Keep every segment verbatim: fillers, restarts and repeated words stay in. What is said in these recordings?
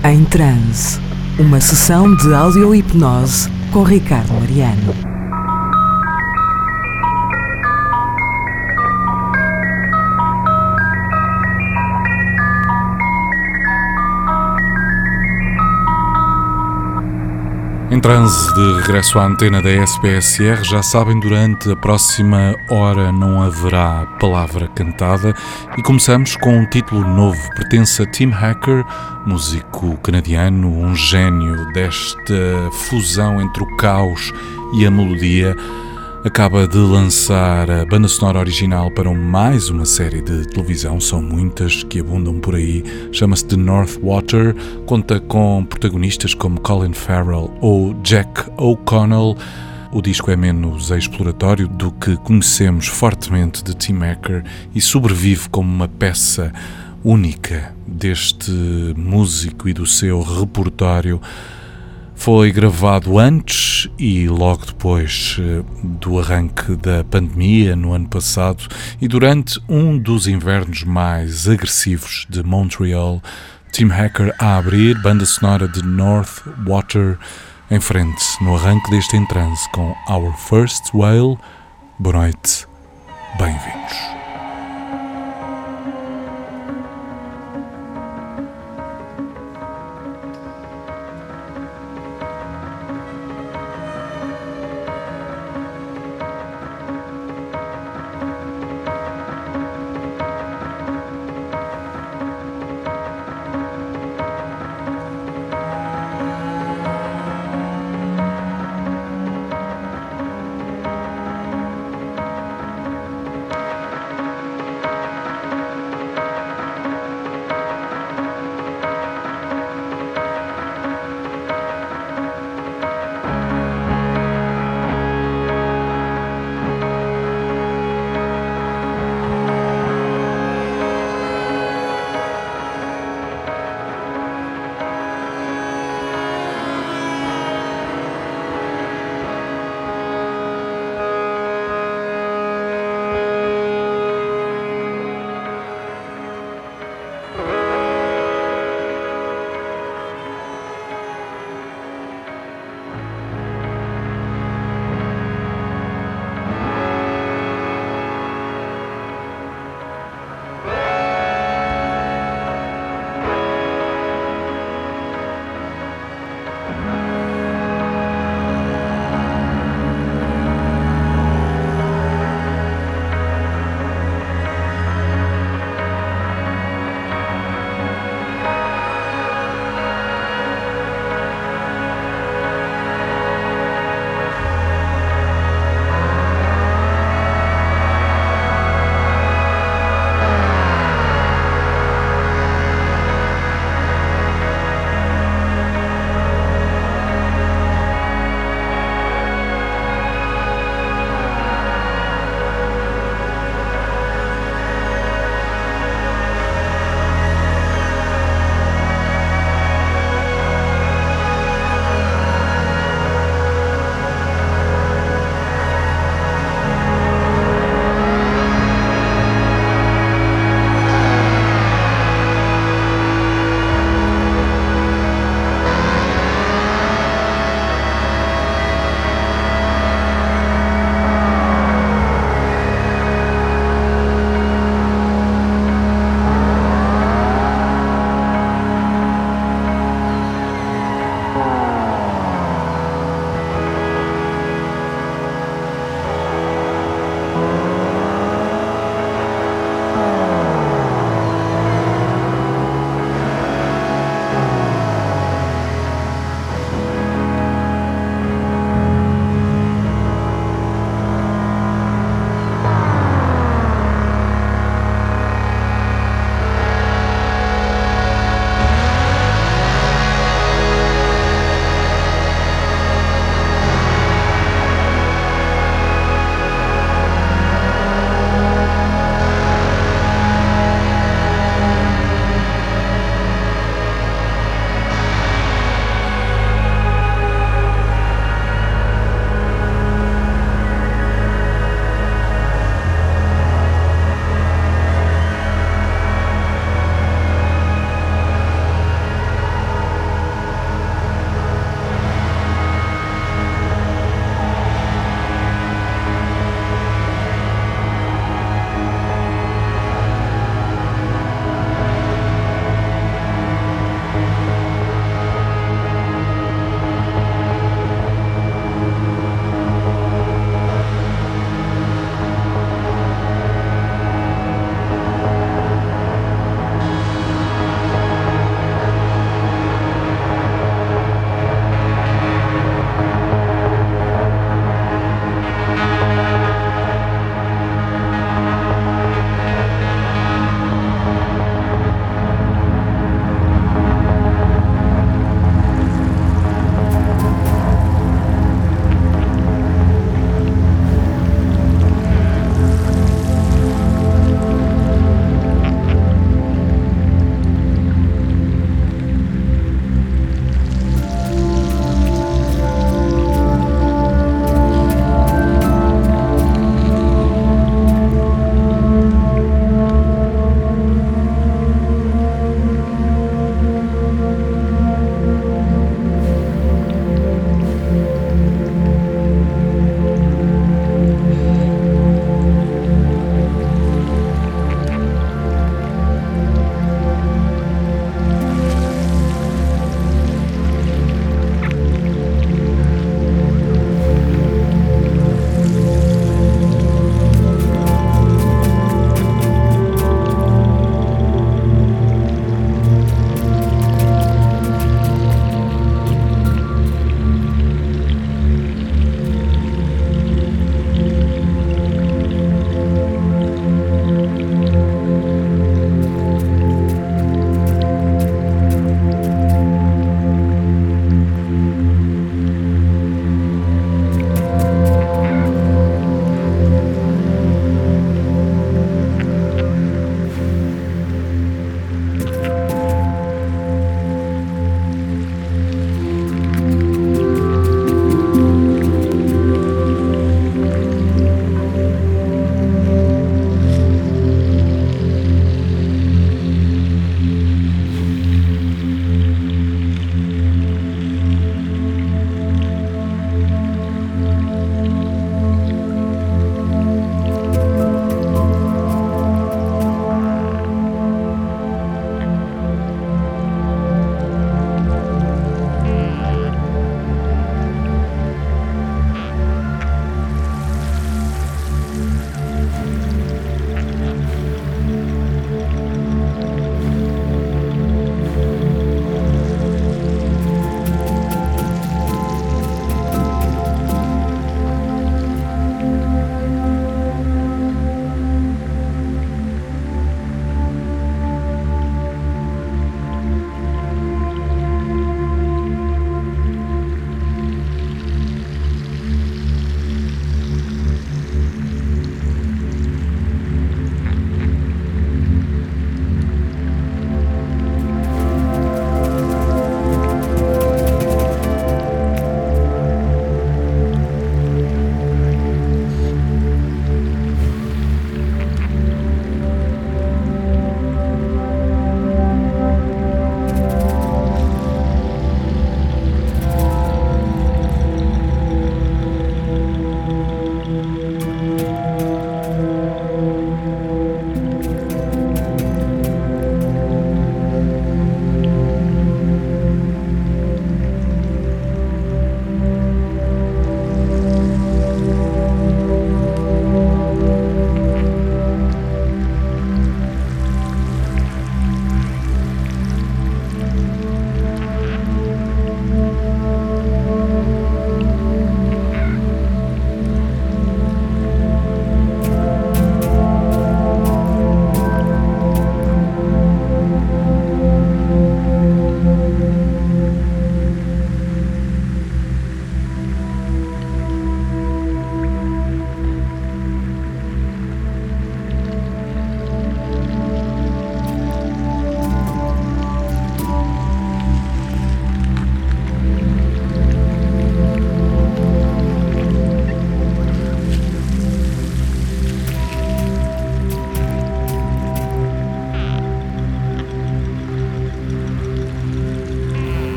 Em Transe, uma sessão de audio-hipnose com Ricardo Mariano. Em transe de regresso à antena da S B S R, já sabem, durante a próxima hora não haverá palavra cantada e começamos com um título novo. Pertence a Tim Hacker, músico canadiano, um gênio desta fusão entre o caos e a melodia. Acaba de lançar a banda sonora original para mais uma série de televisão, são muitas que abundam por aí, chama-se The North Water, conta com protagonistas como Colin Farrell ou Jack O'Connell. O disco é menos exploratório do que conhecemos fortemente de Tim Hacker e sobrevive como uma peça única deste músico e do seu repertório. Foi gravado antes e logo depois do arranque da pandemia no ano passado e durante um dos invernos mais agressivos de Montreal. Tim Hacker a abrir, banda sonora de North Water em frente no arranque deste Em Transe com Our First Whale. Boa noite, bem-vindos.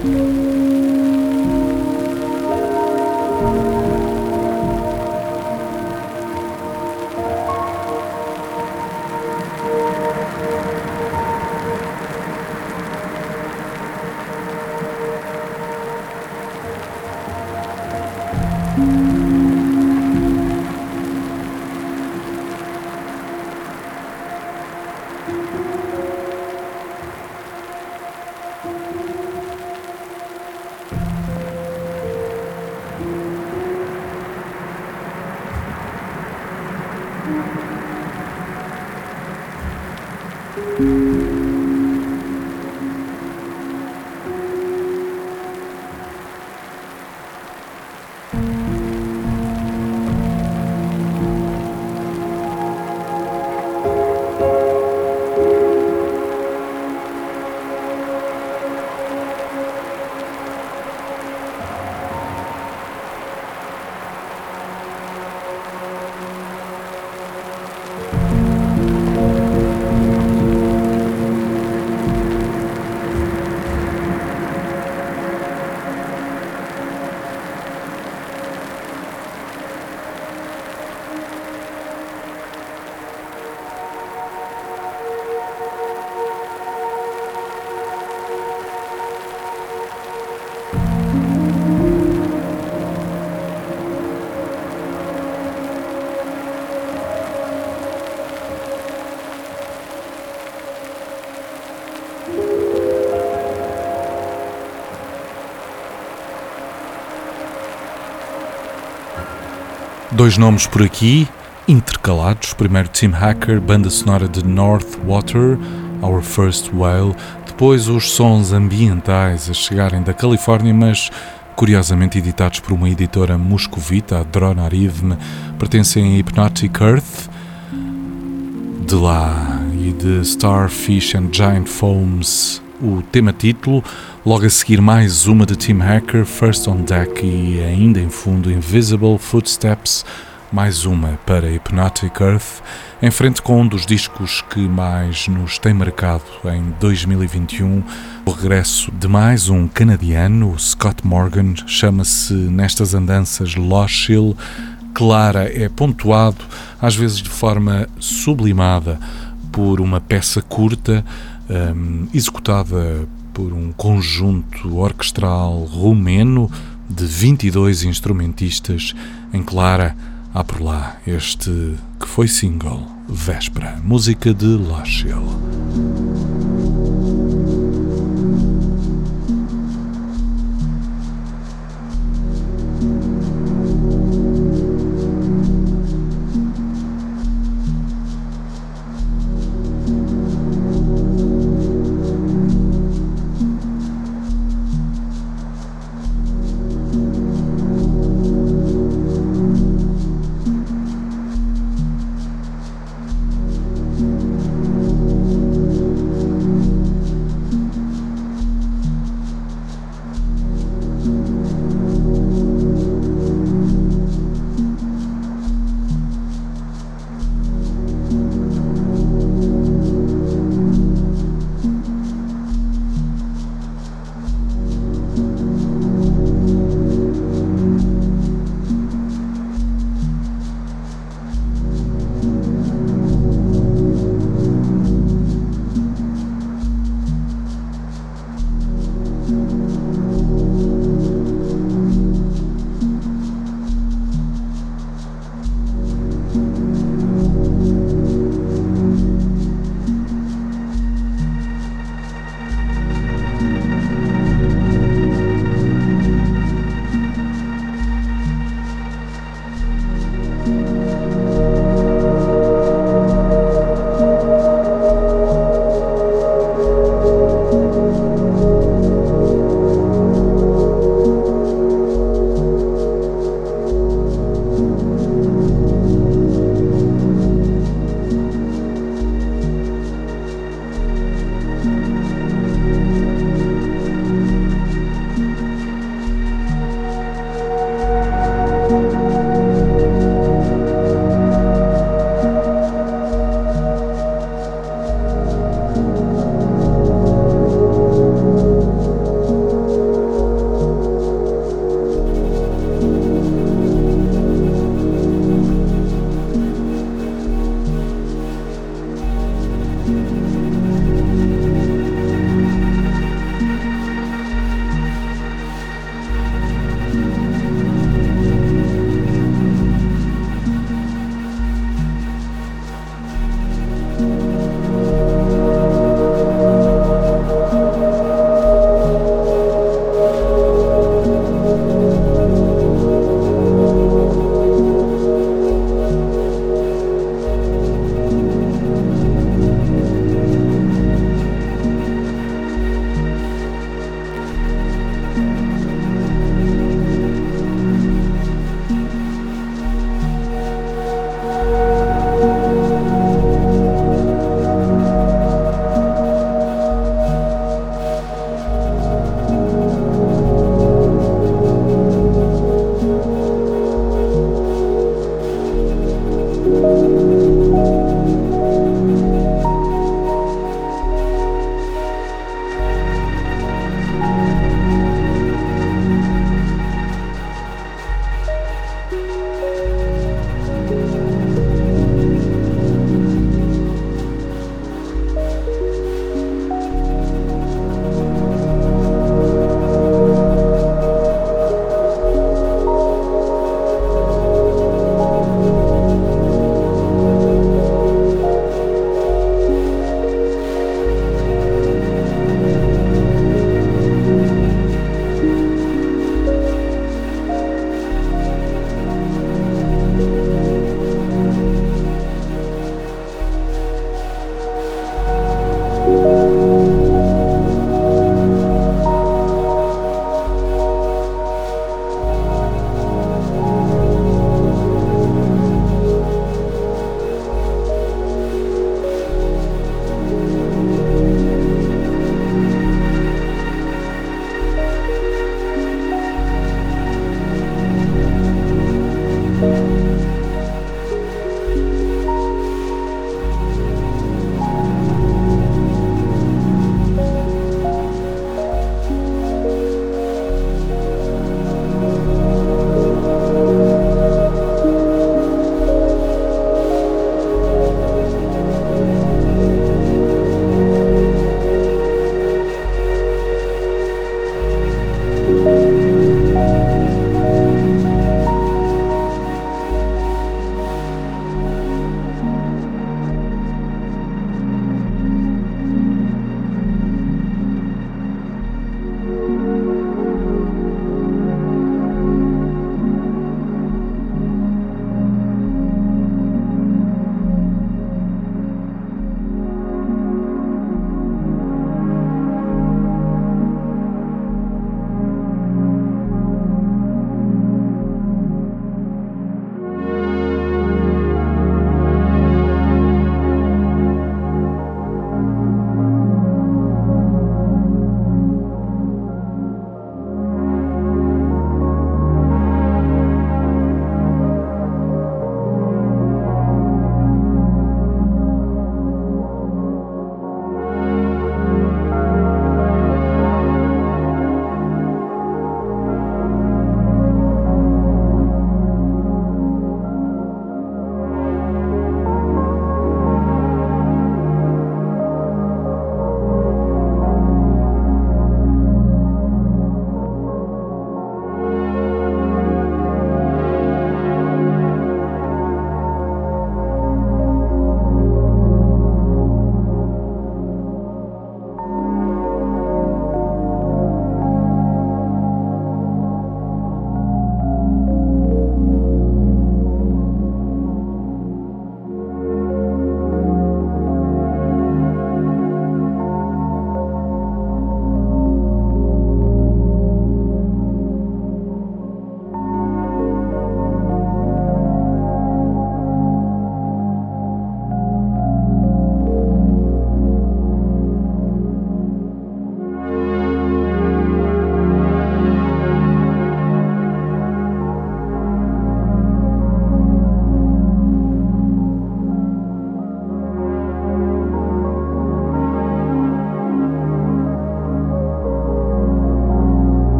Dois nomes por aqui, intercalados. Primeiro Tim Hacker, banda sonora de North Water, Our First Whale. Depois os sons ambientais a chegarem da Califórnia, mas curiosamente editados por uma editora moscovita, a Drona Rhythm, pertencem a Hypnotic Earth. De lá e de Starfish and Giant Foams, o tema título. Logo a seguir mais uma de Tim Hacker, First on Deck, e ainda em fundo Invisible Footsteps, mais uma para Hypnotic Earth, em frente com um dos discos que mais nos tem marcado em dois mil e vinte e um, o regresso de mais um canadiano, Scott Morgan. Chama-se nestas andanças Lost Hill. Clara é pontuado, às vezes de forma sublimada, por uma peça curta, um, executada por um conjunto orquestral romeno de vinte e dois instrumentistas. Em Clara há por lá este que foi single, Véspera, música de Lost Hill.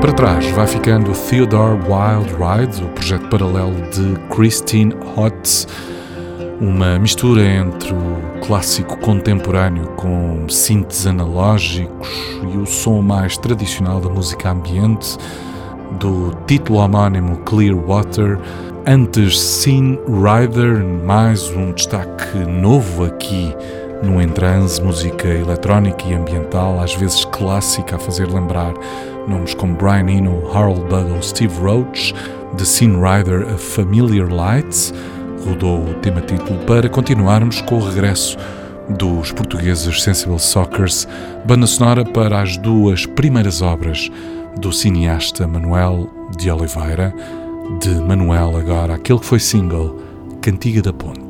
Para trás vai ficando Theodore Wild Ride, o projeto paralelo de Christine Hotz, uma mistura entre o clássico contemporâneo com sintes analógicos e o som mais tradicional da música ambiente, do título homónimo Clearwater. Antes, Sin Rider, mais um destaque novo aqui no Entranse, música eletrónica e ambiental, às vezes clássica, a fazer lembrar nomes como Brian Eno, Harold Budd ou Steve Roach. De Sin Rider, A Familiar Lights rodou o tema-título, para continuarmos com o regresso dos portugueses Sensible Sockers, banda sonora para as duas primeiras obras do cineasta Manuel de Oliveira. De Manuel agora, aquele que foi single, Cantiga da Ponte.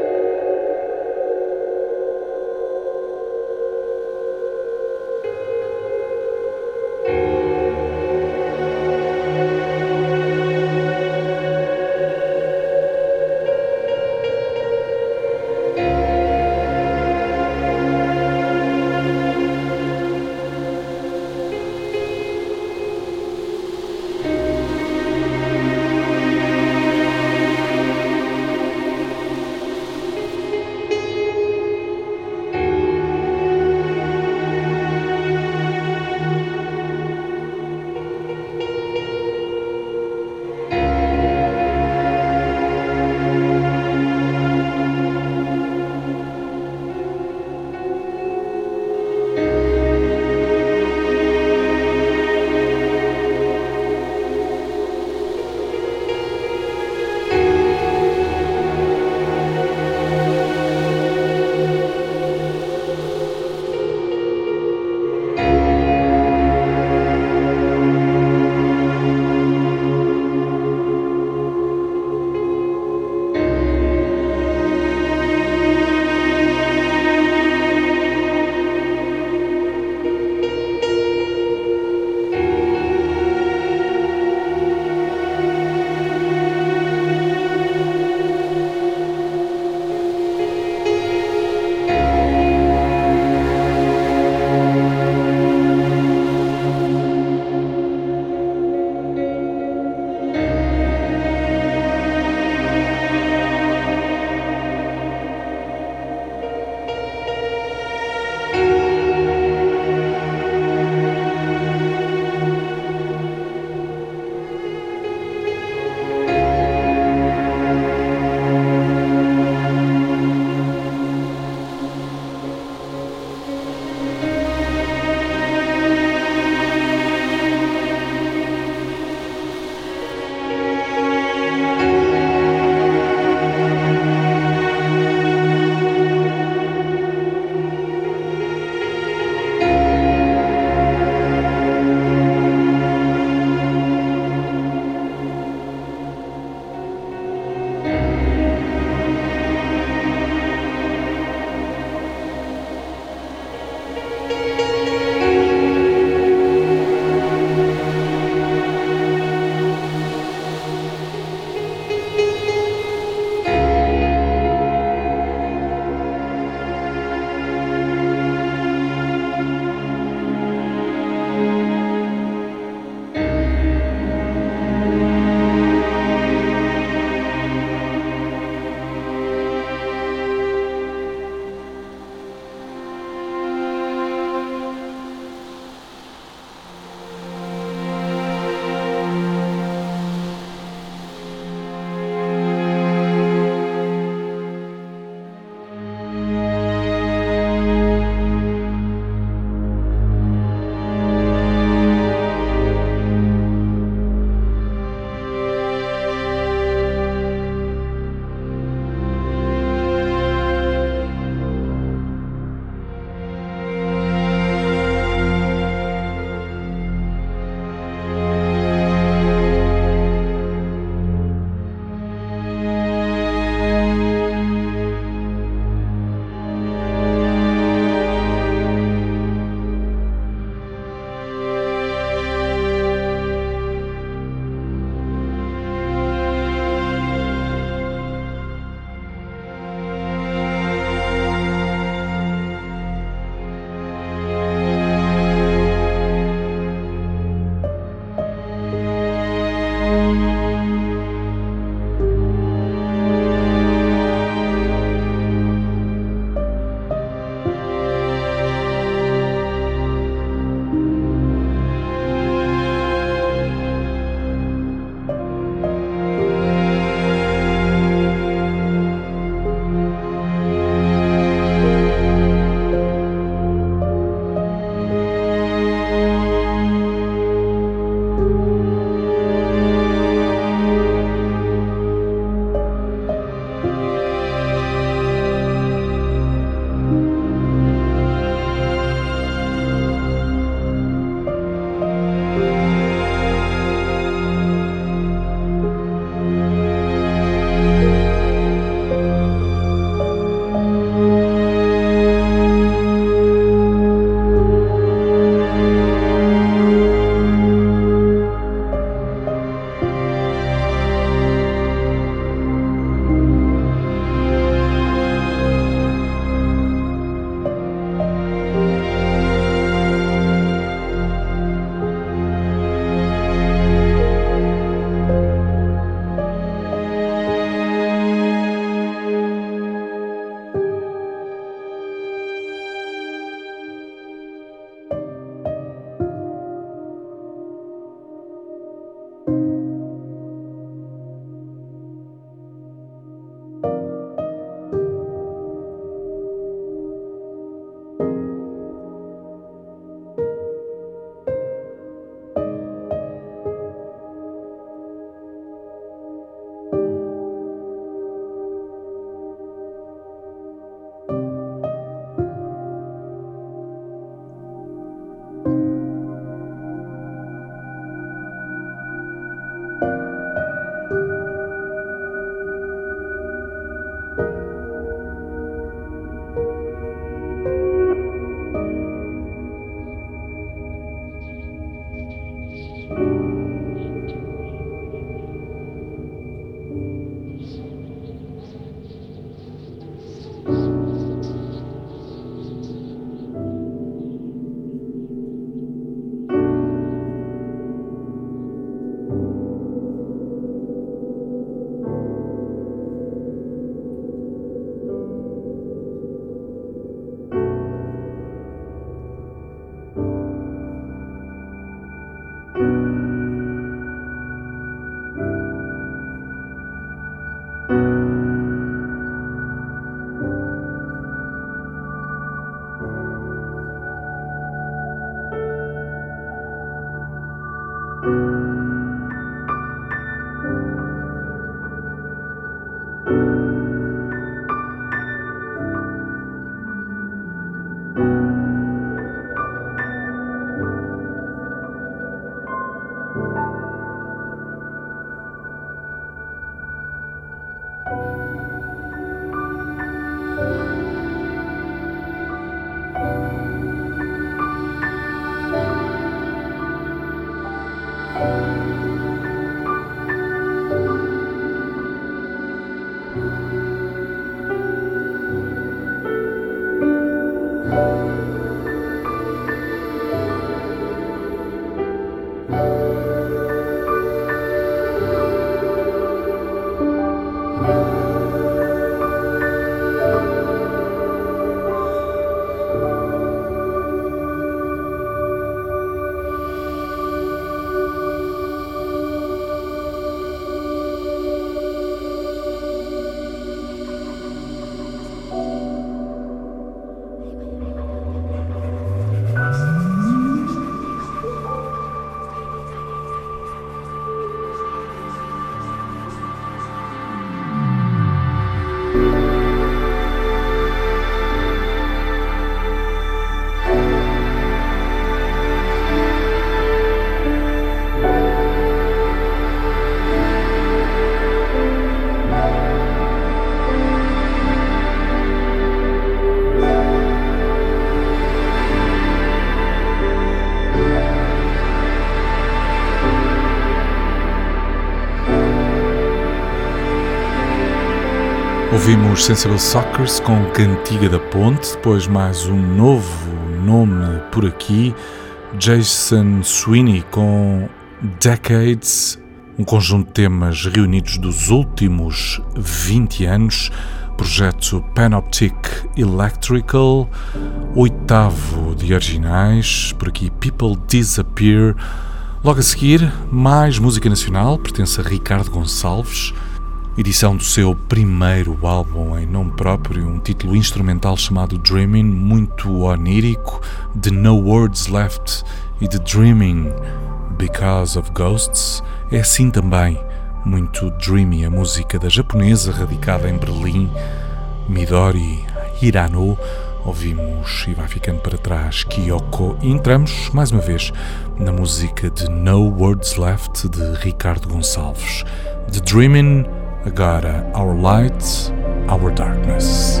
Ouvimos Sensible Sockers com Cantiga da Ponte, depois mais um novo nome por aqui, Jason Sweeney com Decades, um conjunto de temas reunidos dos últimos vinte anos, projeto Panoptic Electrical, oitavo de originais, por aqui People Disappear. Logo a seguir, mais música nacional, pertence a Ricardo Gonçalves, edição do seu primeiro álbum em nome próprio, um título instrumental chamado Dreaming, muito onírico, The No Words Left e The Dreaming Because of Ghosts. É assim também, muito dreamy, a música da japonesa radicada em Berlim, Midori Hirano. Ouvimos e vai ficando para trás Kyoko e entramos mais uma vez na música de No Words Left de Ricardo Gonçalves. The Dreaming, agora Our Light, Our Darkness.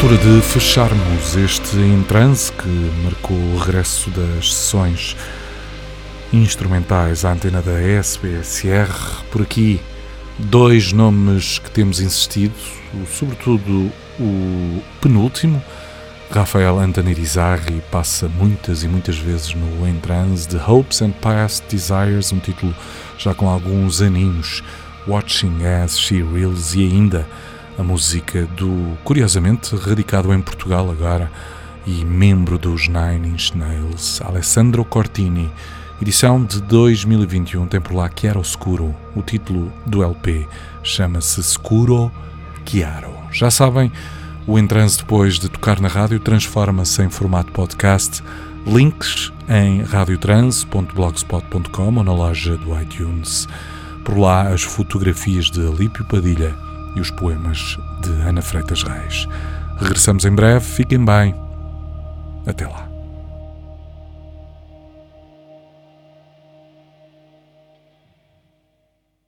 altura de fecharmos este Em Transe que marcou o regresso das sessões instrumentais à antena da S B S R. Por aqui, dois nomes que temos insistido, sobretudo o penúltimo, Rafael Antanirizarri, passa muitas e muitas vezes no Em Transe, The Hopes and Past Desires, um título já com alguns aninhos, Watching as She Reels, e ainda a música do, curiosamente, radicado em Portugal agora e membro dos Nine Inch Nails, Alessandro Cortini, edição de dois mil e vinte e um, tem por lá Chiaroscuro. O título do L P chama-se Scuro Chiaro. Já sabem, o Em Transe, depois de tocar na rádio, transforma-se em formato podcast. Links em radiotranse ponto blogspot ponto com ou na loja do iTunes. Por lá, as fotografias de Alípio Padilha e os poemas de Ana Freitas Reis. Regressamos em breve, fiquem bem. Até lá.